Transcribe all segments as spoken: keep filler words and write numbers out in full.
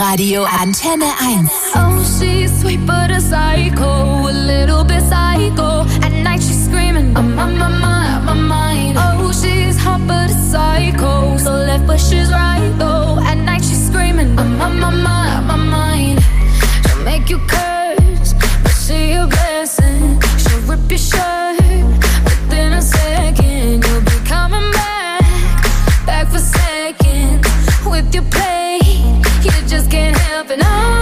Hitradio Antenne eins. Oh, she's sweet but a psycho, a little bit psycho. At night she's screaming, I'm on my mind, my mind. Oh, she's hot but a psycho, so left but she's right though. At night she's screaming, I'm on my mind, my mind. She'll make you curse, but she a blessing. She'll rip your shirt within a second. You'll be coming back, back for seconds with your play. You just can't help it, no,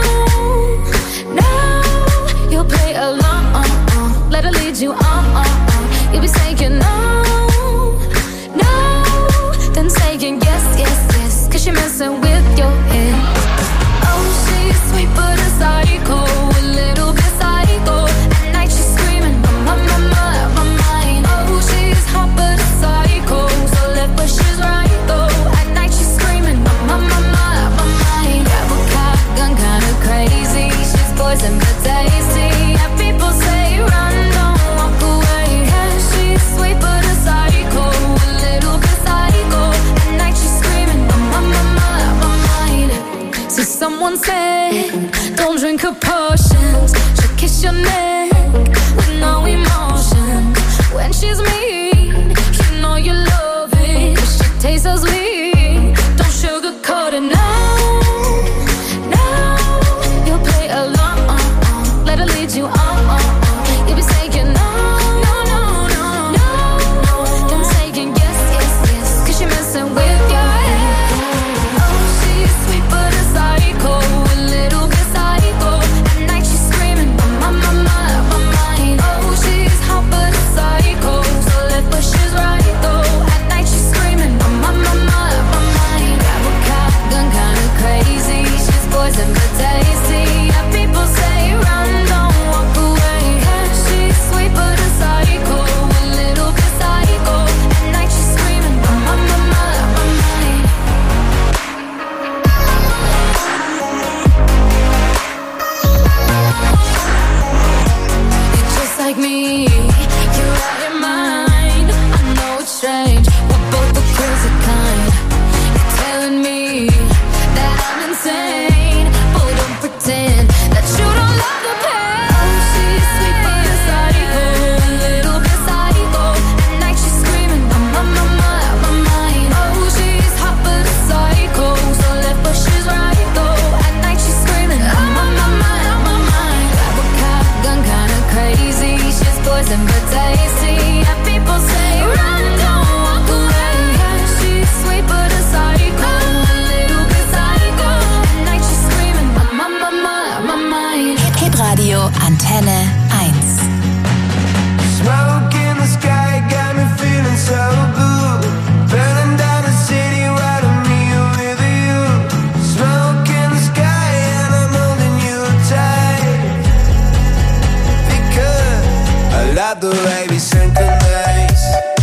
no. You'll play along, uh, uh, let her lead you on, uh, uh. You'll be saying no, no, then saying yes, yes, yes, cause you're messing with your head. Oh, she's sweet but a psycho, a little bit psycho. At night she's screaming, my, my, my, my mind. Oh, she's hot but a psycho, so left but she's right though. At night she's screaming, my, my, my, my, my mind. Grab a shotgun, kinda crazy. She's poison but tasty. Yeah, people say run, don't walk away. Yeah, she's sweet but a psycho, a little bit psycho. At night she's screaming, my, my, my, my, my mind. See, someone said, don't drink her potions. She'll kiss your neck with no emotion. When she's mean, you know you love it. She tastes so sweet, don't sugarcoat it, no, no. You'll play along, uh, uh, let her lead you on, uh, uh. You'll be saying no, no, no, no, no. Then saying yes, yes, yes, cause you're messing with your head. Oh, she's sweet but a psycho, a little bit psycho. At night she's screaming, my, my, my, my mind. Oh, she's hot but a psycho, so left but she's right though. At night she's screaming, my, my, my, my, my mind. Grab a shotgun, kinda crazy. She's poison but tasty. Yeah, people say run, don't walk away. Yeah, she's sweet but a psycho, a little bit psycho. At night she's screaming, my, my, my, my, my mind. You're just like me, you're out of mind. I know it's strange, we're both the crazy kind. You're telling me that I'm insane, but don't pretend that you don't love the pain. Oh, she's sweet but a psycho, a little bit psycho. At night she's screaming, I'm on my, my, my mind. Oh, she's hot but a psycho, so left but she's right though. At night she's screaming, I'm on my, my, my mind. Grab a shotgun, kinda crazy. She's poison but tasty. Yeah, people say run, don't walk away. Yeah, she's sweet but a psycho, a little bit psycho. At night she's screaming, I'm on my, my, my mind. Hitradio Antenne eins. Smoke in the sky got me feeling so blue. Burning down the city right on me with you. Smoke in the sky and I'm holding you tight. Because I love the way we synchronize.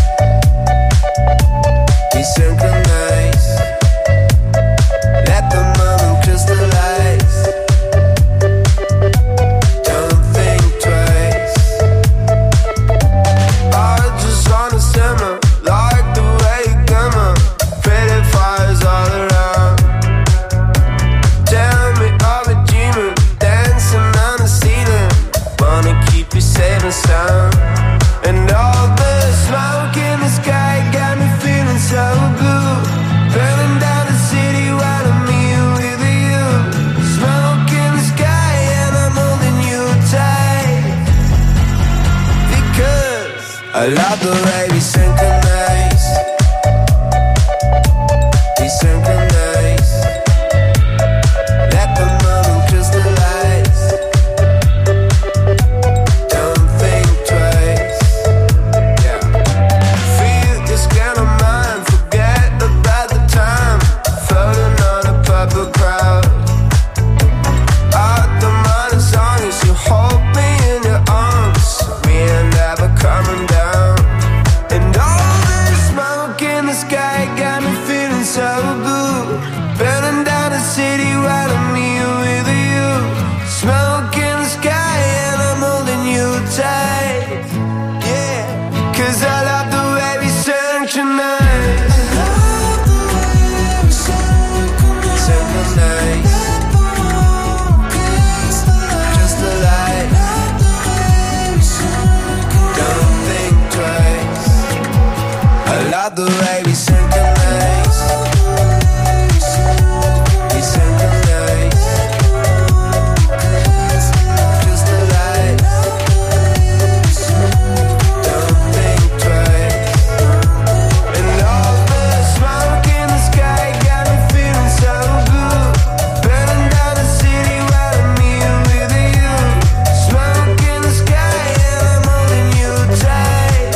We synchronize. Let the moment crystallize. Don't think twice. I just wanna simmer like the way you glimmer. Pretty fires all around. Tell me, are we dreaming? Dancing on the ceiling. Wanna keep you safe and sound. And all the smoke in the sky got me feeling so blue. Burning down the city right on me with you. Smoke in the sky and I'm holding you tight. Because I love the way we synchronize. We synchronize. Let the moment crystallize. Don't think twice. Yeah. Feel this kind of mind. Forget about the time. Floating on a purple crowd. Out the mind as long as you hold me in your arms. We ain't never coming down. And all this smoke love the way we synchronize. We synchronize. Crystal lights. Don't think twice. And all the smoke in the sky got me feeling so good. Burning down the city while I'm here with you. Smoke in the sky and I'm holding you tight.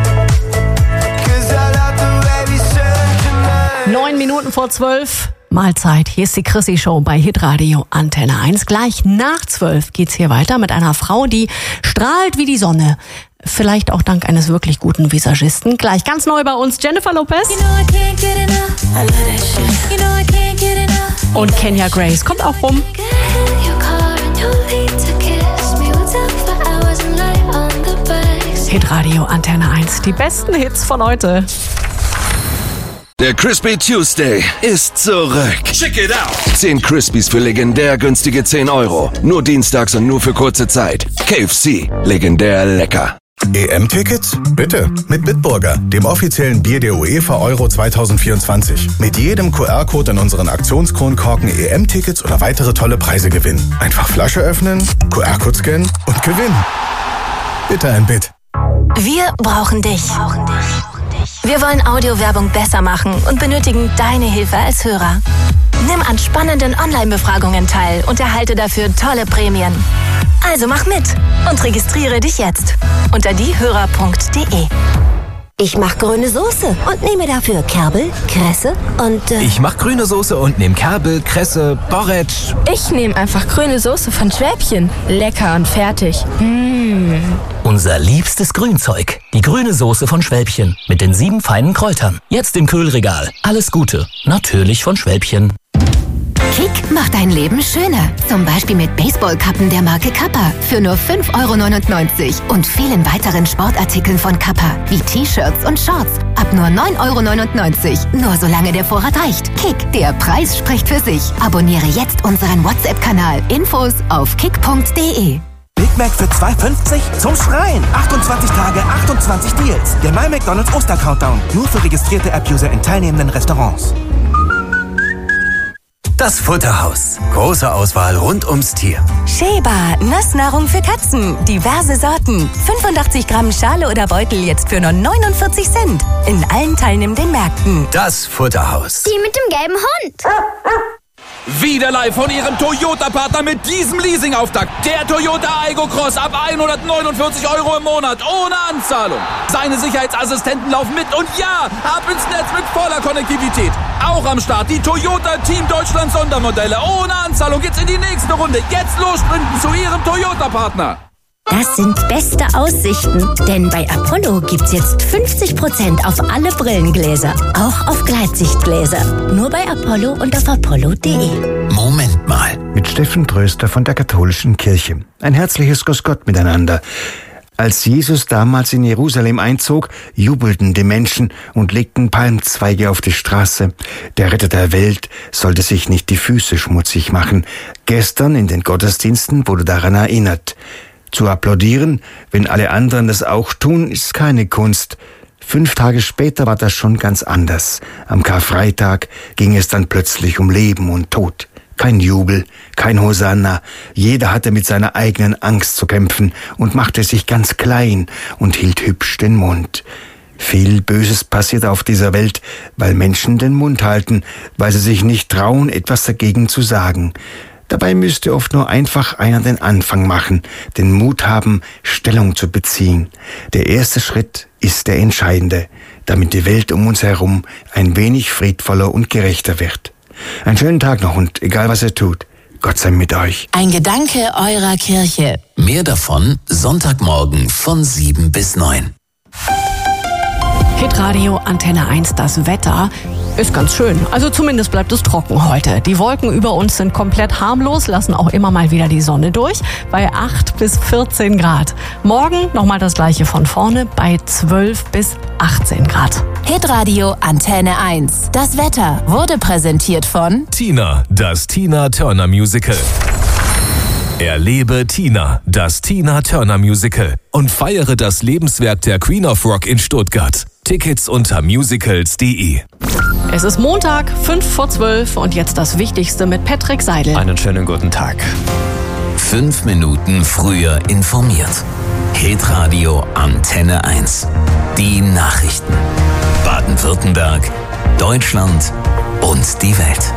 Cause I love the way we synchronize. Neun Minuten vor zwölf. Mahlzeit. Hier ist die Chrissy Show bei Hitradio Antenne eins. Gleich nach zwölf geht's hier weiter mit einer Frau, die strahlt wie die Sonne. Vielleicht auch dank eines wirklich guten Visagisten. Gleich ganz neu bei uns Jennifer Lopez. You know I can't get enough. I love that shit. You know I can't get enough. Und Kenya Grace kommt auch rum. Get in your car and you'll need to kiss me. We'll talk for hours and lie on the bus. Hitradio Antenne eins. Die besten Hits von heute. Der Crispy Tuesday ist zurück. Check it out. Zehn Crispies für legendär günstige zehn Euro. Nur dienstags und nur für kurze Zeit. K F C. Legendär lecker. E M-Tickets? Bitte. Mit Bitburger, dem offiziellen Bier der UEFA Euro zwanzig vierundzwanzig. Mit jedem Q R-Code in unseren Aktionskronkorken E M-Tickets oder weitere tolle Preise gewinnen. Einfach Flasche öffnen, Q R-Code scannen und gewinnen. Bitte ein Bit. Wir brauchen dich. Wir wollen Audiowerbung besser machen und benötigen deine Hilfe als Hörer. Nimm an spannenden Online-Befragungen teil und erhalte dafür tolle Prämien. Also mach mit und registriere dich jetzt unter diehörer punkt de. Ich mach grüne Soße und nehme dafür Kerbel, Kresse und... Äh Ich mach grüne Soße und nehme Kerbel, Kresse, Borretsch. Ich nehme einfach grüne Soße von Schwäbchen. Lecker und fertig. Mmh. Unser liebstes Grünzeug. Die grüne Soße von Schwäbchen mit den sieben feinen Kräutern. Jetzt im Kühlregal. Alles Gute. Natürlich von Schwäbchen. Kick macht dein Leben schöner. Zum Beispiel mit Baseballkappen der Marke Kappa für nur fünf Euro neunundneunzig und vielen weiteren Sportartikeln von Kappa, wie T-Shirts und Shorts, ab nur neun Euro neunundneunzig. Nur solange der Vorrat reicht. Kick, der Preis spricht für sich. Abonniere jetzt unseren WhatsApp-Kanal. Infos auf kick punkt de. Big Mac für zwei fünfzig zum Schreien. achtundzwanzig Tage, achtundzwanzig Deals. Der My McDonald's Oster-Countdown. Nur für registrierte App-User in teilnehmenden Restaurants. Das Futterhaus. Große Auswahl rund ums Tier. Sheba, Nassnahrung für Katzen. Diverse Sorten. fünfundachtzig Gramm Schale oder Beutel jetzt für nur neunundvierzig Cent. In allen teilnehmenden Märkten. Das Futterhaus. Die mit dem gelben Hund. Wieder live von Ihrem Toyota-Partner mit diesem Leasing-Auftakt. Der Toyota Aygo Cross ab hundertneunundvierzig Euro im Monat ohne Anzahlung. Seine Sicherheitsassistenten laufen mit und ja, ab ins Netz mit voller Konnektivität. Auch am Start die Toyota Team Deutschland Sondermodelle. Ohne Anzahlung geht's in die nächste Runde. Jetzt los sprinten zu Ihrem Toyota-Partner. Das sind beste Aussichten, denn bei Apollo gibt's jetzt fünfzig Prozent auf alle Brillengläser, auch auf Gleitsichtgläser. Nur bei Apollo und auf apollo punkt de. Moment mal. Mit Steffen Tröster von der Katholischen Kirche. Ein herzliches Grüß Gott miteinander. Als Jesus damals in Jerusalem einzog, jubelten die Menschen und legten Palmzweige auf die Straße. Der Retter der Welt sollte sich nicht die Füße schmutzig machen. Gestern in den Gottesdiensten wurde daran erinnert. Zu applaudieren, wenn alle anderen das auch tun, ist keine Kunst. Fünf Tage später war das schon ganz anders. Am Karfreitag ging es dann plötzlich um Leben und Tod. Kein Jubel, kein Hosanna. Jeder hatte mit seiner eigenen Angst zu kämpfen und machte sich ganz klein und hielt hübsch den Mund. Viel Böses passiert auf dieser Welt, weil Menschen den Mund halten, weil sie sich nicht trauen, etwas dagegen zu sagen. Dabei müsste oft nur einfach einer den Anfang machen, den Mut haben, Stellung zu beziehen. Der erste Schritt ist der entscheidende, damit die Welt um uns herum ein wenig friedvoller und gerechter wird. Einen schönen Tag noch und egal was ihr tut, Gott sei mit euch. Ein Gedanke eurer Kirche. Mehr davon Sonntagmorgen von sieben bis neun. Hitradio Antenne eins, das Wetter ist ganz schön. Also zumindest bleibt es trocken heute. Die Wolken über uns sind komplett harmlos, lassen auch immer mal wieder die Sonne durch bei acht bis vierzehn Grad. Morgen nochmal das gleiche von vorne bei zwölf bis achtzehn Grad. Hitradio Antenne eins. Das Wetter wurde präsentiert von Tina, das Tina Turner Musical. Erlebe Tina, das Tina Turner Musical und feiere das Lebenswerk der Queen of Rock in Stuttgart. Tickets unter musicals punkt de. Es ist Montag, fünf vor zwölf und jetzt das Wichtigste mit Patrick Seidel. Einen schönen guten Tag. Fünf Minuten früher informiert. Hitradio Antenne eins. Die Nachrichten. Baden-Württemberg, Deutschland und die Welt.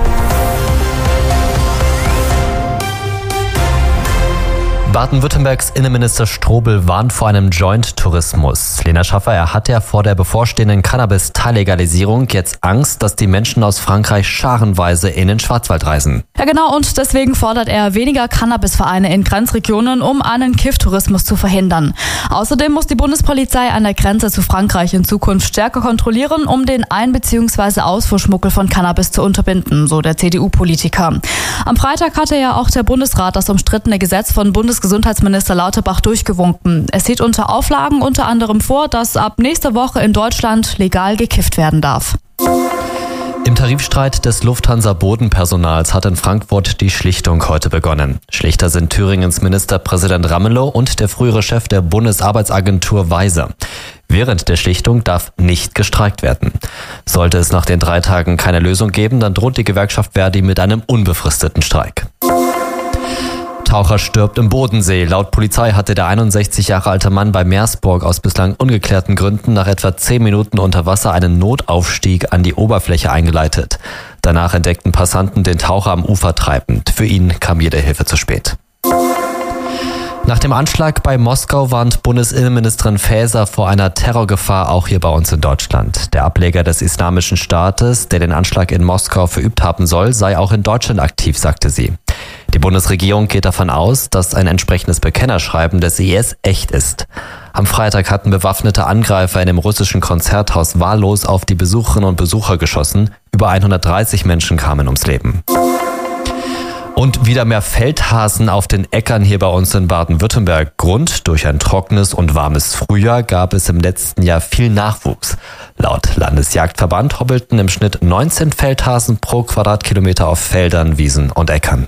Baden-Württembergs Innenminister Strobel warnt vor einem Joint-Tourismus. Lena Schaffer, er hat ja vor der bevorstehenden Cannabis-Teillegalisierung jetzt Angst, dass die Menschen aus Frankreich scharenweise in den Schwarzwald reisen. Ja genau, und deswegen fordert er weniger Cannabisvereine in Grenzregionen, um einen Kifftourismus zu verhindern. Außerdem muss die Bundespolizei an der Grenze zu Frankreich in Zukunft stärker kontrollieren, um den Ein- bzw. Ausfuhrschmuggel von Cannabis zu unterbinden, so der C D U-Politiker. Am Freitag hatte ja auch der Bundesrat das umstrittene Gesetz von Bundesgesundheitsminister Lauterbach durchgewunken. Es sieht unter Auflagen unter anderem vor, dass ab nächster Woche in Deutschland legal gekifft werden darf. Im Tarifstreit des Lufthansa-Bodenpersonals hat in Frankfurt die Schlichtung heute begonnen. Schlichter sind Thüringens Ministerpräsident Ramelow und der frühere Chef der Bundesarbeitsagentur Weiser. Während der Schlichtung darf nicht gestreikt werden. Sollte es nach den drei Tagen keine Lösung geben, dann droht die Gewerkschaft Verdi mit einem unbefristeten Streik. Taucher stirbt im Bodensee. Laut Polizei hatte der einundsechzig Jahre alte Mann bei Meersburg aus bislang ungeklärten Gründen nach etwa zehn Minuten unter Wasser einen Notaufstieg an die Oberfläche eingeleitet. Danach entdeckten Passanten den Taucher am Ufer treibend. Für ihn kam jede Hilfe zu spät. Nach dem Anschlag bei Moskau warnt Bundesinnenministerin Faeser vor einer Terrorgefahr auch hier bei uns in Deutschland. Der Ableger des Islamischen Staates, der den Anschlag in Moskau verübt haben soll, sei auch in Deutschland aktiv, sagte sie. Die Bundesregierung geht davon aus, dass ein entsprechendes Bekennerschreiben des I S echt ist. Am Freitag hatten bewaffnete Angreifer in dem russischen Konzerthaus wahllos auf die Besucherinnen und Besucher geschossen. Über hundertdreißig Menschen kamen ums Leben. Und wieder mehr Feldhasen auf den Äckern hier bei uns in Baden-Württemberg. Grund: durch ein trockenes und warmes Frühjahr gab es im letzten Jahr viel Nachwuchs. Laut Landesjagdverband hobbelten im Schnitt neunzehn Feldhasen pro Quadratkilometer auf Feldern, Wiesen und Äckern.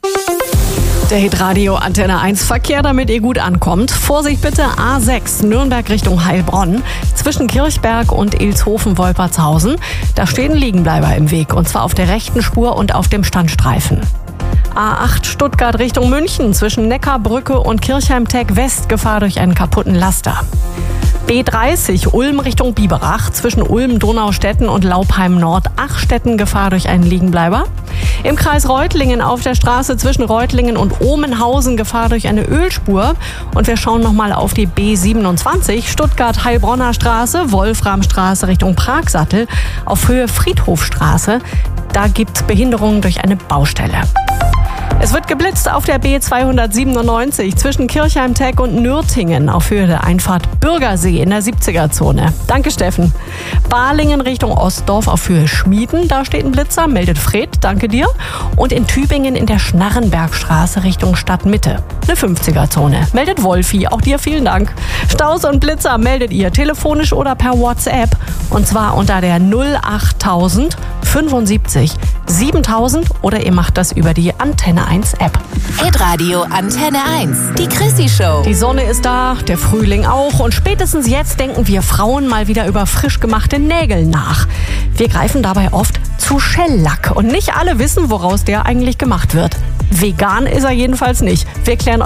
Der Hitradio Antenne eins Verkehr, damit ihr gut ankommt. Vorsicht bitte, A sechs Nürnberg Richtung Heilbronn. Zwischen Kirchberg und Ilshofen-Wolpertshausen. Da stehen Liegenbleiber im Weg, und zwar auf der rechten Spur und auf dem Standstreifen. A acht Stuttgart Richtung München. Zwischen Neckarbrücke und Kirchheim-Tech West Gefahr durch einen kaputten Laster. B dreißig Ulm Richtung Biberach. Zwischen Ulm, Donaustetten und Laupheim Nord Achstetten Gefahr durch einen Liegenbleiber. Im Kreis Reutlingen auf der Straße zwischen Reutlingen und Omenhausen Gefahr durch eine Ölspur. Und wir schauen nochmal auf die B siebenundzwanzig Stuttgart-Heilbronner Straße, Wolframstraße Richtung Pragsattel auf Höhe Friedhofstraße. Da gibt's Behinderungen durch eine Baustelle. Es wird geblitzt auf der B zweihundertsiebenundneunzig zwischen Kirchheim-Tech und Nürtingen auf Höhe der Einfahrt Bürgersee in der siebziger-Zone. Danke, Steffen. Balingen Richtung Ostdorf auf Höhe Schmieden, da steht ein Blitzer, meldet Fred, danke dir. Und in Tübingen in der Schnarrenbergstraße Richtung Stadtmitte, eine fünfziger-Zone. Meldet Wolfi, auch dir vielen Dank. Staus und Blitzer meldet ihr telefonisch oder per WhatsApp, und zwar unter der null achttausend fünfundsiebzig siebentausend oder ihr macht das über die Antenne eins App. Hitradio Antenne eins, die Chrissy Show. Die Sonne ist da, der Frühling auch, und spätestens jetzt denken wir Frauen mal wieder über frisch gemachte Nägel nach. Wir greifen dabei oft zu Shellack und nicht alle wissen, woraus der eigentlich gemacht wird. Vegan ist er jedenfalls nicht. Wir klären